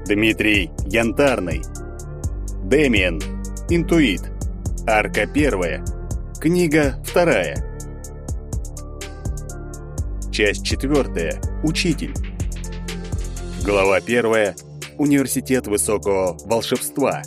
Дмитрий Янтарный. Дэмиен. Интуит. Арка 1. Книга 2. Часть 4. Учитель. Глава 1. Университет высокого волшебства.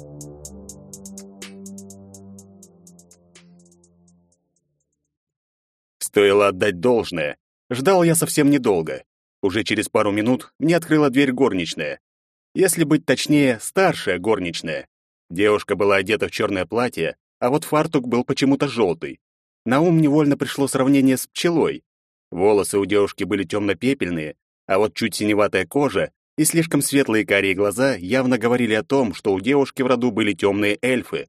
Стоило отдать должное. Ждал я совсем недолго. Уже через пару минут мне открыла дверь горничная. Если быть точнее, старшая горничная. Девушка была одета в черное платье, а вот фартук был почему-то желтый. На ум невольно пришло сравнение с пчелой. Волосы у девушки были темно-пепельные, а вот чуть синеватая кожа и слишком светлые карие глаза явно говорили о том, что у девушки в роду были темные эльфы.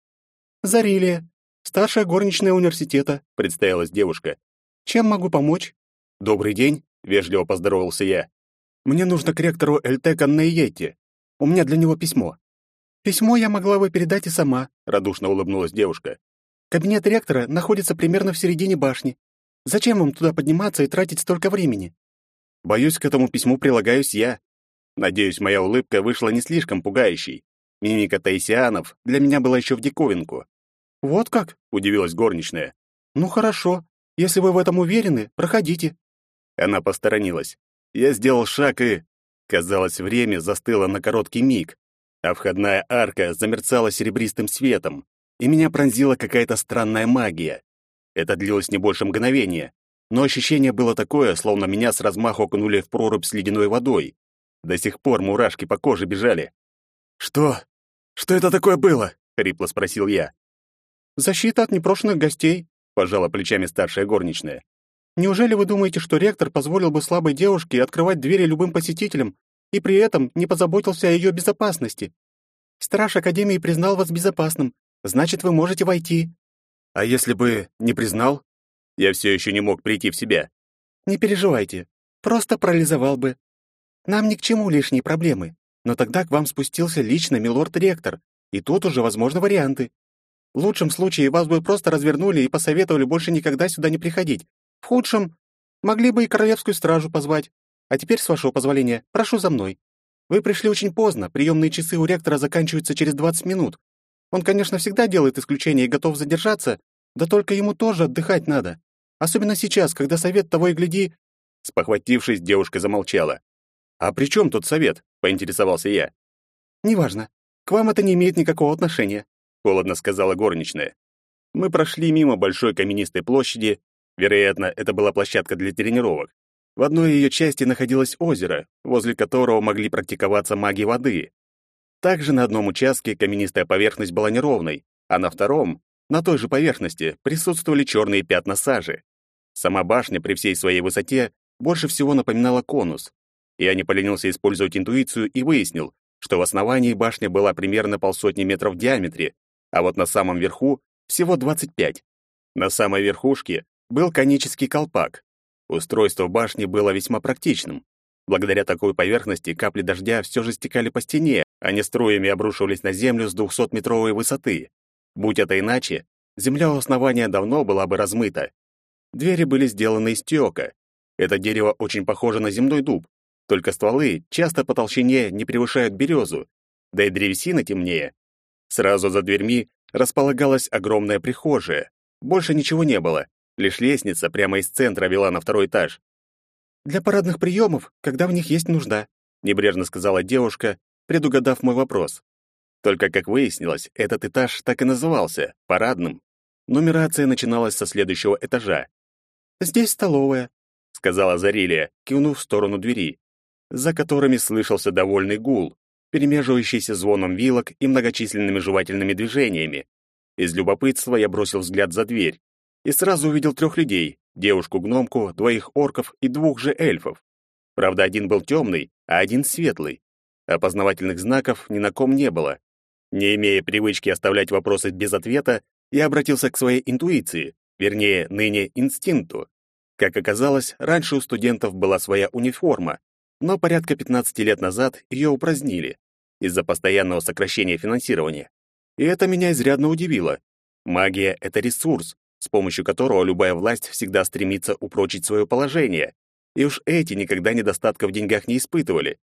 «Зарилия, старшая горничная университета», — представилась девушка. «Чем могу помочь?» «Добрый день», — вежливо поздоровался я. «Мне нужно к ректору Эльтека Нейетти. У меня для него письмо». «Письмо я могла бы передать и сама», — радушно улыбнулась девушка. «Кабинет ректора находится примерно в середине башни. Зачем вам туда подниматься и тратить столько времени?» «Боюсь, к этому письму прилагаюсь я». Надеюсь, моя улыбка вышла не слишком пугающей. Мимика таисианов для меня была еще в диковинку. «Вот как?» — удивилась горничная. «Ну хорошо. Если вы в этом уверены, проходите». Она посторонилась. Я сделал шаг и... Казалось, время застыло на короткий миг, а входная арка замерцала серебристым светом, и меня пронзила какая-то странная магия. Это длилось не больше мгновения, но ощущение было такое, словно меня с размаху окунули в прорубь с ледяной водой. До сих пор мурашки по коже бежали. «Что? Что это такое было?» — хрипло спросил я. «Защита от непрошенных гостей», — пожала плечами старшая горничная. «Неужели вы думаете, что ректор позволил бы слабой девушке открывать двери любым посетителям и при этом не позаботился о ее безопасности? Страж Академии признал вас безопасным, значит, вы можете войти». «А если бы не признал?» Я все еще не мог прийти в себя. «Не переживайте, просто парализовал бы. Нам ни к чему лишние проблемы, но тогда к вам спустился лично милорд-ректор, и тут уже возможны варианты. В лучшем случае вас бы просто развернули и посоветовали больше никогда сюда не приходить. В худшем могли бы и королевскую стражу позвать. А теперь, с вашего позволения, прошу за мной. Вы пришли очень поздно, приемные часы у ректора заканчиваются через 20 минут. Он, конечно, всегда делает исключения и готов задержаться, да только ему тоже отдыхать надо. Особенно сейчас, когда совет того и гляди...» Спохватившись, девушка замолчала. «А при чем тут совет?» — поинтересовался я. «Неважно. К вам это не имеет никакого отношения», — холодно сказала горничная. Мы прошли мимо большой каменистой площади. Вероятно, это была площадка для тренировок. В одной ее части находилось озеро, возле которого могли практиковаться маги воды. Также на одном участке каменистая поверхность была неровной, а на втором, на той же поверхности, присутствовали черные пятна сажи. Сама башня при всей своей высоте больше всего напоминала конус. Я не поленился использовать интуицию и выяснил, что в основании башня была примерно 150 метров в диаметре, а вот на самом верху всего 25. На самой верхушке был конический колпак. Устройство башни было весьма практичным. Благодаря такой поверхности капли дождя все же стекали по стене, а не струями обрушивались на землю с 200-метровой высоты. Будь это иначе, земля у основания давно была бы размыта. Двери были сделаны из тёка. Это дерево очень похоже на земной дуб, только стволы часто по толщине не превышают березу, да и древесина темнее. Сразу за дверьми располагалась огромная прихожая. Больше ничего не было, лишь лестница прямо из центра вела на второй этаж. «Для парадных приемов, когда в них есть нужда», — небрежно сказала девушка, предугадав мой вопрос. Только, как выяснилось, этот этаж так и назывался — парадным. Нумерация начиналась со следующего этажа. «Здесь столовая», — сказала Зарилия, кивнув в сторону двери, за которыми слышался довольный гул, перемеживающийся звоном вилок и многочисленными жевательными движениями. Из любопытства я бросил взгляд за дверь и сразу увидел 3 людей: девушку-гномку, 2 орков и 2 же эльфов. Правда, один был темный, а один светлый. Опознавательных знаков ни на ком не было. Не имея привычки оставлять вопросы без ответа, я обратился к своей интуиции, вернее, ныне инстинкту. Как оказалось, раньше у студентов была своя униформа, но порядка 15 лет назад ее упразднили из-за постоянного сокращения финансирования. И это меня изрядно удивило. Магия — это ресурс, с помощью которого любая власть всегда стремится упрочить свое положение. И уж эти никогда недостатка в деньгах не испытывали.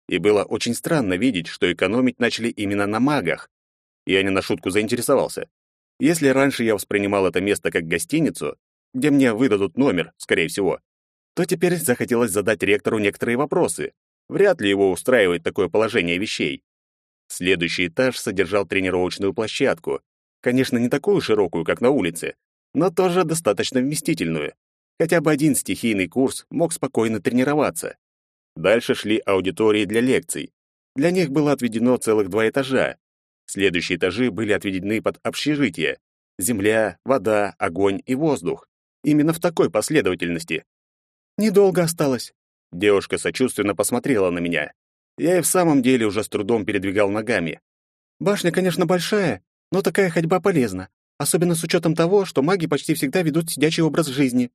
И было очень странно видеть, что экономить начали именно на магах. Я не на шутку заинтересовался. Если раньше я воспринимал это место как гостиницу, где мне выдадут номер, скорее всего, то теперь захотелось задать ректору некоторые вопросы. Вряд ли его устраивает такое положение вещей. Следующий этаж содержал тренировочную площадку. Конечно, не такую широкую, как на улице, но тоже достаточно вместительную. Хотя бы один стихийный курс мог спокойно тренироваться. Дальше шли аудитории для лекций. Для них было отведено целых 2 этажа. Следующие этажи были отведены под общежитие. Земля, вода, огонь и воздух. Именно в такой последовательности. «Недолго осталось». Девушка сочувственно посмотрела на меня. Я и в самом деле уже с трудом передвигал ногами. «Башня, конечно, большая, но такая ходьба полезна, особенно с учетом того, что маги почти всегда ведут сидячий образ жизни».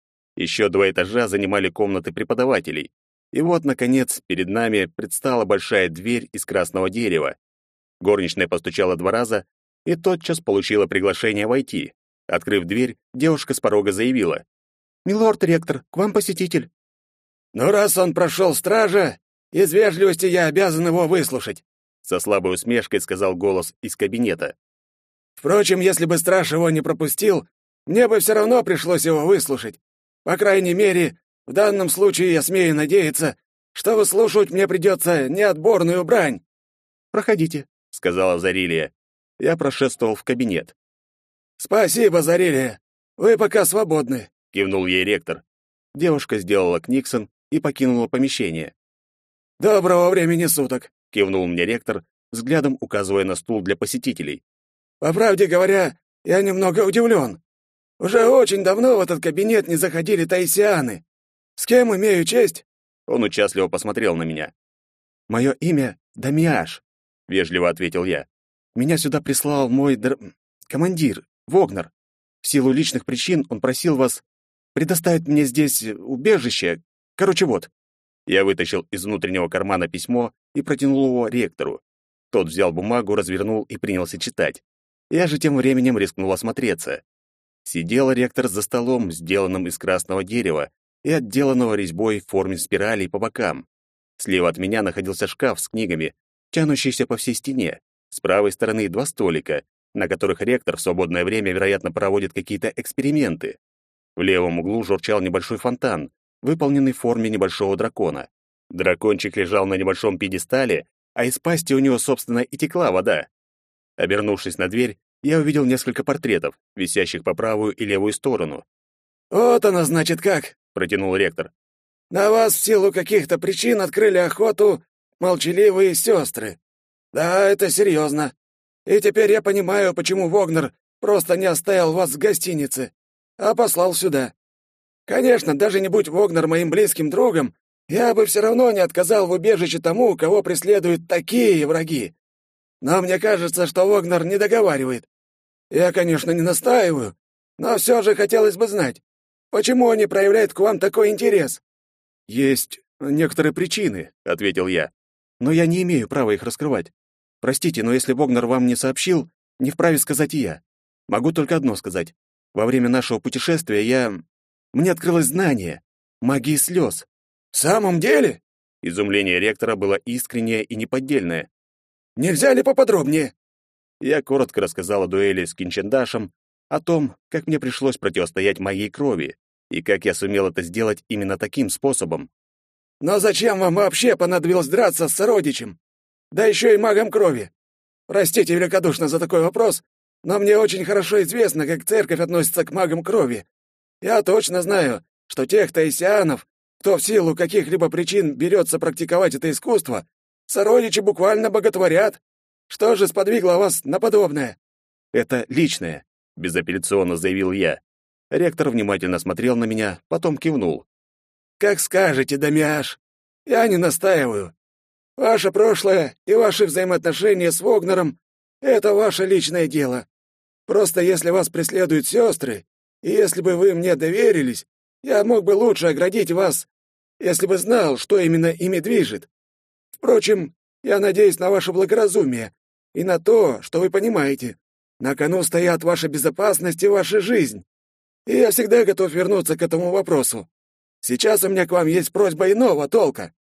Еще 2 этажа занимали комнаты преподавателей. И вот, наконец, перед нами предстала большая дверь из красного дерева. Горничная постучала 2 раза и тотчас получила приглашение войти. Открыв дверь, девушка с порога заявила: «Милорд ректор, к вам посетитель». «Ну, раз он прошел стража, из вежливости я обязан его выслушать», со слабой усмешкой сказал голос из кабинета. «Впрочем, если бы страж его не пропустил, мне бы все равно пришлось его выслушать. По крайней мере, в данном случае я смею надеяться, что выслушивать мне придется неотборную брань». «Проходите», — сказала Зарилия. Я прошествовал в кабинет. «Спасибо, Зарилия. Вы пока свободны», — кивнул ей ректор. Девушка сделала книксон и покинула помещение. «Доброго времени суток», — кивнул мне ректор, взглядом указывая на стул для посетителей. «По правде говоря, я немного удивлен. Уже очень давно в этот кабинет не заходили таисианы. С кем имею честь?» Он участливо посмотрел на меня. «Мое имя Дамиаш», — вежливо ответил я. «Меня сюда прислал мой командир, Вогнер. В силу личных причин он просил вас предоставить мне здесь убежище. Короче, вот». Я вытащил из внутреннего кармана письмо и протянул его ректору. Тот взял бумагу, развернул и принялся читать. Я же тем временем рискнул осмотреться. Сидел ректор за столом, сделанным из красного дерева и отделанного резьбой в форме спиралей по бокам. Слева от меня находился шкаф с книгами, тянущийся по всей стене. С правой стороны 2 столика, на которых ректор в свободное время, вероятно, проводит какие-то эксперименты. В левом углу журчал небольшой фонтан, выполненный в форме небольшого дракона. Дракончик лежал на небольшом пьедестале, а из пасти у него, собственно, и текла вода. Обернувшись на дверь, я увидел несколько портретов, висящих по правую и левую сторону. «Вот оно, значит, как», — протянул ректор. «На вас в силу каких-то причин открыли охоту молчаливые сестры. Да, это серьезно. И теперь я понимаю, почему Вогнер просто не оставил вас в гостинице, а послал сюда. Конечно, даже не будь Вогнер моим близким другом, я бы все равно не отказал в убежище тому, кого преследуют такие враги. Но мне кажется, что Вогнер не договаривает. Я, конечно, не настаиваю, но все же хотелось бы знать, почему они проявляют к вам такой интерес». «Есть некоторые причины», — ответил я. «Но я не имею права их раскрывать. Простите, но если Вогнер вам не сообщил, не вправе сказать и я. Могу только одно сказать. Во время нашего путешествия мне открылось знание магии слез». «В самом деле?» Изумление ректора было искреннее и неподдельное. «Нельзя ли поподробнее?» Я коротко рассказал о дуэли с Кинчендашем, о том, как мне пришлось противостоять магии крови, и как я сумел это сделать именно таким способом. «Но зачем вам вообще понадобилось драться с сородичем? Да еще и магом крови. Простите великодушно за такой вопрос, но мне очень хорошо известно, как церковь относится к магам крови. Я точно знаю, что тех таисианов, кто в силу каких-либо причин берется практиковать это искусство, сородичи буквально боготворят. Что же сподвигло вас на подобное?» «Это личное», — безапелляционно заявил я. Ректор внимательно смотрел на меня, потом кивнул. «Как скажете, Дамиаш. Я не настаиваю. Ваше прошлое и ваши взаимоотношения с Вогнером — это ваше личное дело. Просто если вас преследуют сестры, и если бы вы мне доверились, я мог бы лучше оградить вас, если бы знал, что именно ими движет. Впрочем, я надеюсь на ваше благоразумие и на то, что вы понимаете. На кону стоят ваша безопасность и ваша жизнь. И я всегда готов вернуться к этому вопросу. Сейчас у меня к вам есть просьба иного толка».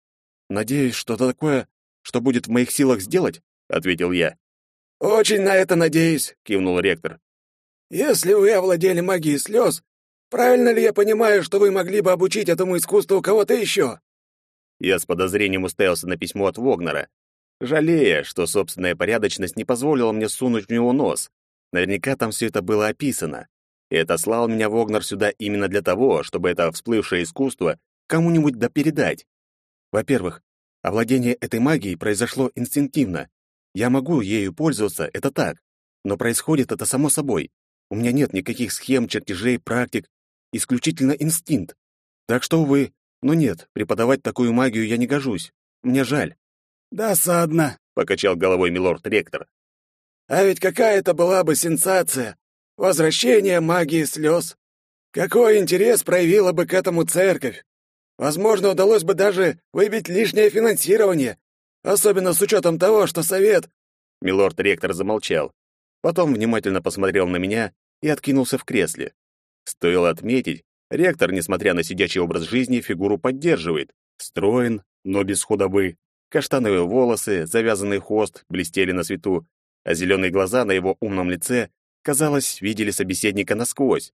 «Надеюсь, что-то такое, что будет в моих силах сделать», — ответил я. «Очень на это надеюсь», — кивнул ректор. «Если вы овладели магией слез, правильно ли я понимаю, что вы могли бы обучить этому искусству кого-то еще?» Я с подозрением уставился на письмо от Вогнера, жалея, что собственная порядочность не позволила мне сунуть в него нос. Наверняка там все это было описано. И отослал меня Вогнер сюда именно для того, чтобы это всплывшее искусство кому-нибудь допередать. Во-первых, овладение этой магией произошло инстинктивно. Я могу ею пользоваться, это так. Но происходит это само собой. У меня нет никаких схем, чертежей, практик. Исключительно инстинкт. Так что, увы, но нет, преподавать такую магию я не гожусь. Мне жаль. «Досадно», — покачал головой милорд-ректор. «А ведь какая это была бы сенсация! Возвращение магии слез! Какой интерес проявила бы к этому церковь! Возможно, удалось бы даже выбить лишнее финансирование, особенно с учетом того, что совет...» Милорд-ректор замолчал. Потом внимательно посмотрел на меня и откинулся в кресле. Стоило отметить, ректор, несмотря на сидячий образ жизни, фигуру поддерживает. Строен, но без худобы. Каштановые волосы, завязанный хвост блестели на свету, а зеленые глаза на его умном лице, казалось, видели собеседника насквозь.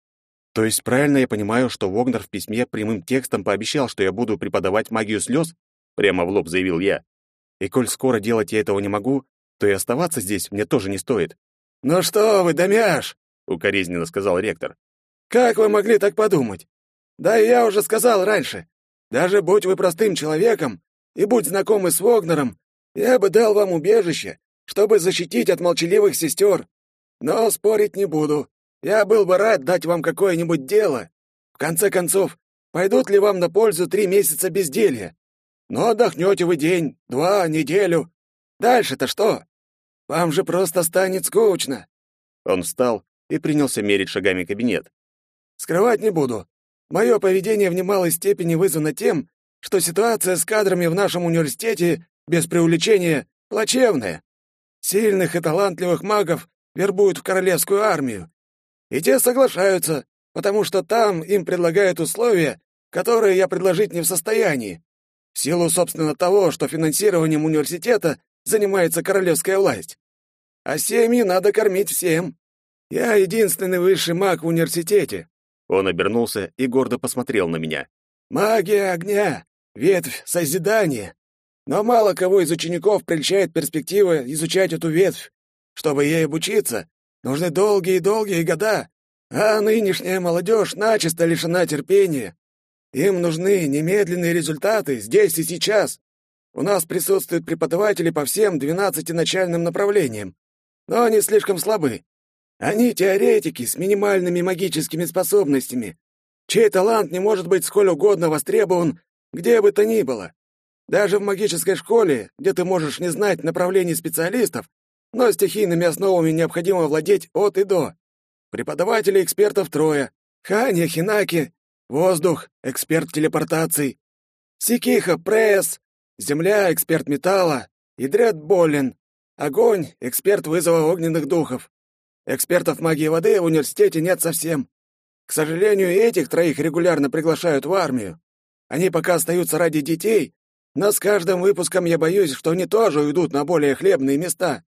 То есть правильно я понимаю, что Вогнер в письме прямым текстом пообещал, что я буду преподавать магию слез? Прямо в лоб заявил я. И коль скоро делать я этого не могу, то и оставаться здесь мне тоже не стоит. «Ну что вы, Домяш!» — укоризненно сказал ректор. «Как вы могли так подумать? Да и я уже сказал раньше. Даже будь вы простым человеком и будь знакомы с Вогнером, я бы дал вам убежище, чтобы защитить от молчаливых сестер. Но спорить не буду. Я был бы рад дать вам какое-нибудь дело. В конце концов, пойдут ли вам на пользу 3 месяца безделья? Но отдохнете вы день, 2, неделю. Дальше-то что? Вам же просто станет скучно». Он встал и принялся мерить шагами кабинет. «Скрывать не буду. Мое поведение в немалой степени вызвано тем, что ситуация с кадрами в нашем университете, без преувеличения, плачевная. Сильных и талантливых магов вербуют в королевскую армию. И те соглашаются, потому что там им предлагают условия, которые я предложить не в состоянии. В силу, собственно, того, что финансированием университета занимается королевская власть. А семьи надо кормить всем. Я единственный высший маг в университете». Он обернулся и гордо посмотрел на меня. «Магия огня, ветвь созидания. Но мало кого из учеников прельщает перспектива изучать эту ветвь. Чтобы ей обучиться, нужны долгие-долгие года, а нынешняя молодежь начисто лишена терпения. Им нужны немедленные результаты здесь и сейчас. У нас присутствуют преподаватели по всем 12 начальным направлениям, но они слишком слабы. Они теоретики с минимальными магическими способностями, чей талант не может быть сколь угодно востребован где бы то ни было. Даже в магической школе, где ты можешь не знать направлений специалистов, но стихийными основами необходимо владеть от и до. Преподавателей экспертов трое. Ханя, Хинаки, воздух, эксперт телепортаций. Сикиха, пресс, земля, эксперт металла. Идрят Болин, огонь, эксперт вызова огненных духов. Экспертов магии воды в университете нет совсем. К сожалению, и этих троих регулярно приглашают в армию. Они пока остаются ради детей, но с каждым выпуском я боюсь, что они тоже уйдут на более хлебные места.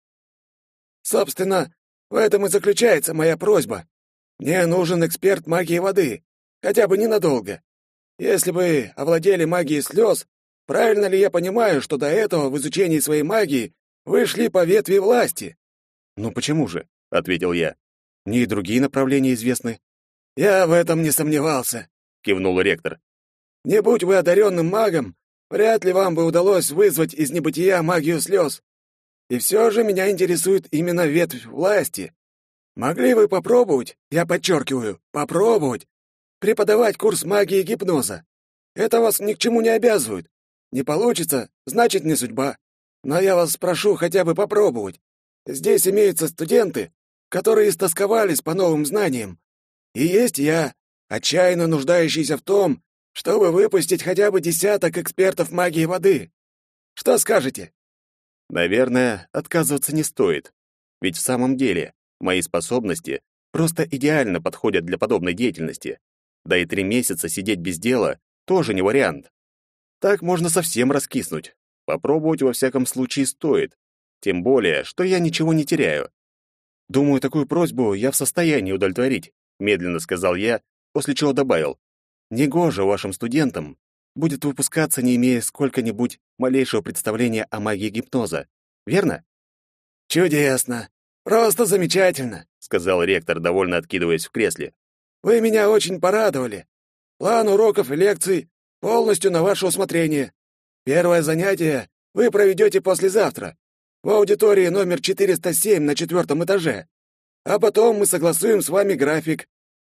Собственно, в этом и заключается моя просьба. Мне нужен эксперт магии воды, хотя бы ненадолго. Если бы овладели магией слез, правильно ли я понимаю, что до этого в изучении своей магии вы шли по ветви власти?» «Ну почему же?» — ответил я. «Мне и другие направления известны». «Я в этом не сомневался», — кивнул ректор. «Не будь вы одаренным магом, вряд ли вам бы удалось вызвать из небытия магию слез. И все же меня интересует именно ветвь власти. Могли вы попробовать, я подчеркиваю, попробовать, преподавать курс магии гипноза? Это вас ни к чему не обязывает. Не получится, значит, не судьба. Но я вас прошу хотя бы попробовать. Здесь имеются студенты, которые истосковались по новым знаниям. И есть я, отчаянно нуждающийся в том, чтобы выпустить хотя бы 10 экспертов магии воды. Что скажете?» Наверное, отказываться не стоит. Ведь в самом деле мои способности просто идеально подходят для подобной деятельности. Да и 3 месяца сидеть без дела тоже не вариант. Так можно совсем раскиснуть. Попробовать во всяком случае стоит. Тем более, что я ничего не теряю. Думаю, такую просьбу я в состоянии удовлетворить, медленно сказал я, после чего добавил: негоже вашим студентам будет выпускаться, не имея сколько-нибудь малейшего представления о магии гипноза. Верно? Чудесно. Просто замечательно, сказал ректор, довольно откидываясь в кресле. Вы меня очень порадовали. План уроков и лекций полностью на ваше усмотрение. Первое занятие вы проведете послезавтра в аудитории номер 407 на 4-м этаже. А потом мы согласуем с вами график.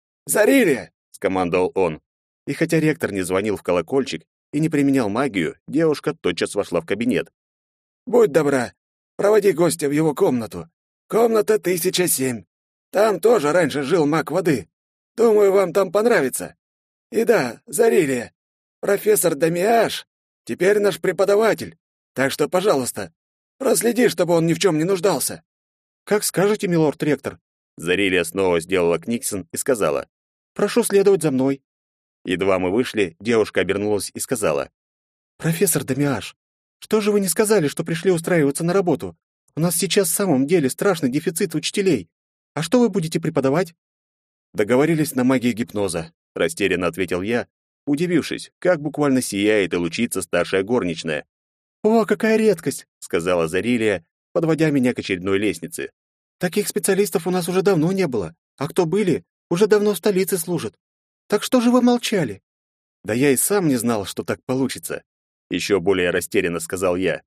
Зарили, скомандовал он. И хотя ректор не звонил в колокольчик и не применял магию, девушка тотчас вошла в кабинет. Будь добра, проводи гостя в его комнату. Комната 1007. Там тоже раньше жил маг воды. Думаю, вам там понравится. И да, Зарилия, профессор Дамиаш теперь наш преподаватель. Так что, пожалуйста, проследи, чтобы он ни в чем не нуждался. Как скажете, милорд ректор. Зарилия снова сделала книксон и сказала: прошу следовать за мной. Едва мы вышли, девушка обернулась и сказала: профессор Дамиаш, что же вы не сказали, что пришли устраиваться на работу? У нас сейчас в самом деле страшный дефицит учителей. А что вы будете преподавать? Договорились на магии гипноза, растерянно ответил я, удивившись, как буквально сияет и лучится старшая горничная. О, какая редкость, сказала Зарилия, подводя меня к очередной лестнице. Таких специалистов у нас уже давно не было, а кто были, уже давно в столице служат. Так что же вы молчали? Да я и сам не знал, что так получится, еще более растерянно сказал я.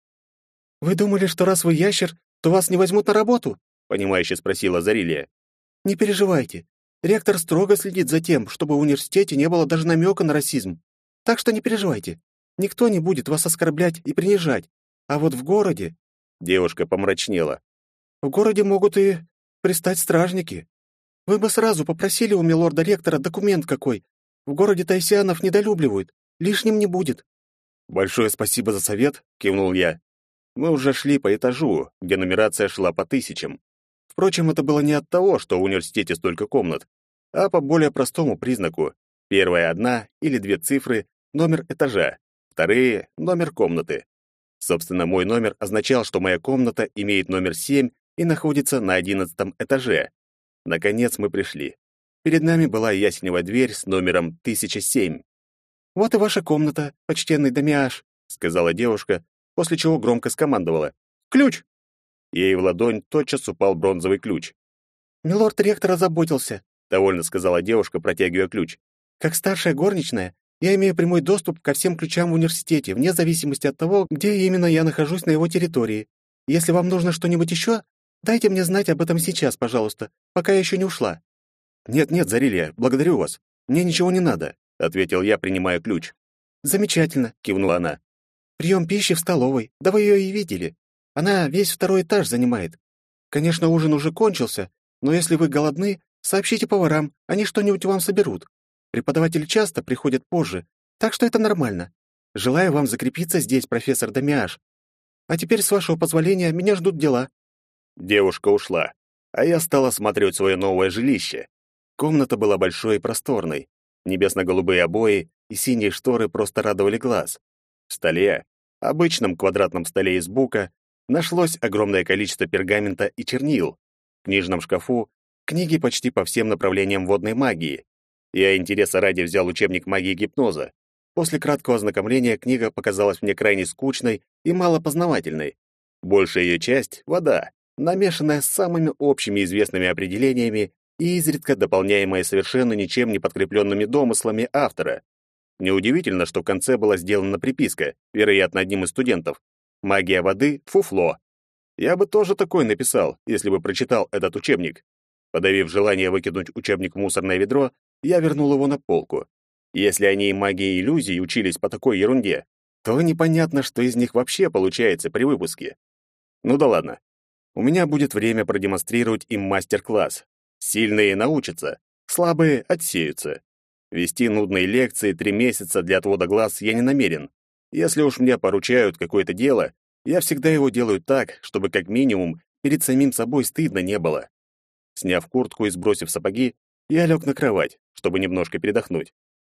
Вы думали, что раз вы ящер, то вас не возьмут на работу? Понимающе спросила Зарилия. Не переживайте. Ректор строго следит за тем, чтобы в университете не было даже намека на расизм. Так что не переживайте. Никто не будет вас оскорблять и принижать. А вот в городе... Девушка помрачнела. В городе могут и пристать стражники. Вы бы сразу попросили у милорда-ректора документ какой. В городе тайсианов недолюбливают. Лишним не будет. Большое спасибо за совет, кивнул я. Мы уже шли по этажу, где нумерация шла по тысячам. Впрочем, это было не от того, что в университете столько комнат, а по более простому признаку. Первая одна или две цифры — номер этажа, вторые — номер комнаты. Собственно, мой номер означал, что моя комната имеет номер 7 и находится на 11 этаже. Наконец мы пришли. Перед нами была ясеневая дверь с номером 1007. «Вот и ваша комната, почтенный Дамиаш», — сказала девушка, после чего громко скомандовала: «Ключ!» Ей в ладонь тотчас упал бронзовый ключ. «Милорд-ректор озаботился», — довольно сказала девушка, протягивая ключ. «Как старшая горничная, я имею прямой доступ ко всем ключам в университете, вне зависимости от того, где именно я нахожусь на его территории. Если вам нужно что-нибудь еще, дайте мне знать об этом сейчас, пожалуйста, пока я еще не ушла». «Нет-нет, Зарилия, благодарю вас. Мне ничего не надо», — ответил я, принимая ключ. «Замечательно», — кивнула она. «Прием пищи в столовой. Да вы ее и видели. Она весь 2-й этаж занимает. Конечно, ужин уже кончился, но если вы голодны, сообщите поварам, они что-нибудь вам соберут. Преподаватели часто приходят позже, так что это нормально. Желаю вам закрепиться здесь, профессор Дамиаш. А теперь, с вашего позволения, меня ждут дела». Девушка ушла, а я стал осматривать свое новое жилище. Комната была большой и просторной. Небесно-голубые обои и синие шторы просто радовали глаз. В столе, обычном квадратном столе из бука, нашлось огромное количество пергамента и чернил. В книжном шкафу книги почти по всем направлениям водной магии. Я интереса ради взял учебник магии гипноза. После краткого ознакомления книга показалась мне крайне скучной и малопознавательной. Большая ее часть — вода, намешанная с самыми общими известными определениями и изредка дополняемая совершенно ничем не подкрепленными домыслами автора. Неудивительно, что в конце была сделана приписка, вероятно, одним из студентов: «Магия воды — фуфло». Я бы тоже такое написал, если бы прочитал этот учебник. Подавив желание выкинуть учебник в мусорное ведро, я вернул его на полку. Если они и магии иллюзий учились по такой ерунде, то непонятно, что из них вообще получается при выпуске. Ну да ладно. У меня будет время продемонстрировать им мастер-класс. Сильные научатся, слабые отсеются. Вести нудные лекции 3 месяца для отвода глаз я не намерен. Если уж мне поручают какое-то дело, я всегда его делаю так, чтобы как минимум перед самим собой стыдно не было. Сняв куртку и сбросив сапоги, я лег на кровать, чтобы немножко передохнуть.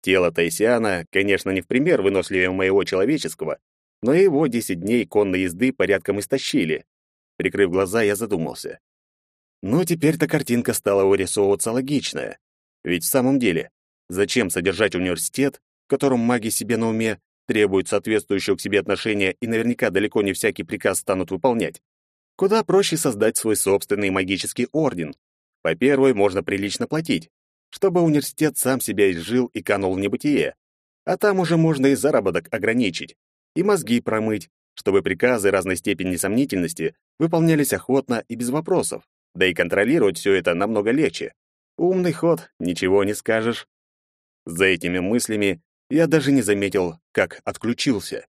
Тело Таисиана, конечно, не в пример выносливее моего человеческого, но и его 10 дней конной езды порядком истощили. Прикрыв глаза, я задумался. Ну, теперь-то картинка стала вырисовываться логичная. Ведь в самом деле, зачем содержать университет, в котором маги себе на уме, требуют соответствующего к себе отношения и наверняка далеко не всякий приказ станут выполнять? Куда проще создать свой собственный магический орден. По первой можно прилично платить, чтобы университет сам себя изжил и канул в небытие. А там уже можно и заработок ограничить, и мозги промыть, чтобы приказы разной степени сомнительности выполнялись охотно и без вопросов. Да и контролировать все это намного легче. Умный ход, ничего не скажешь. За этими мыслями я даже не заметил, как отключился.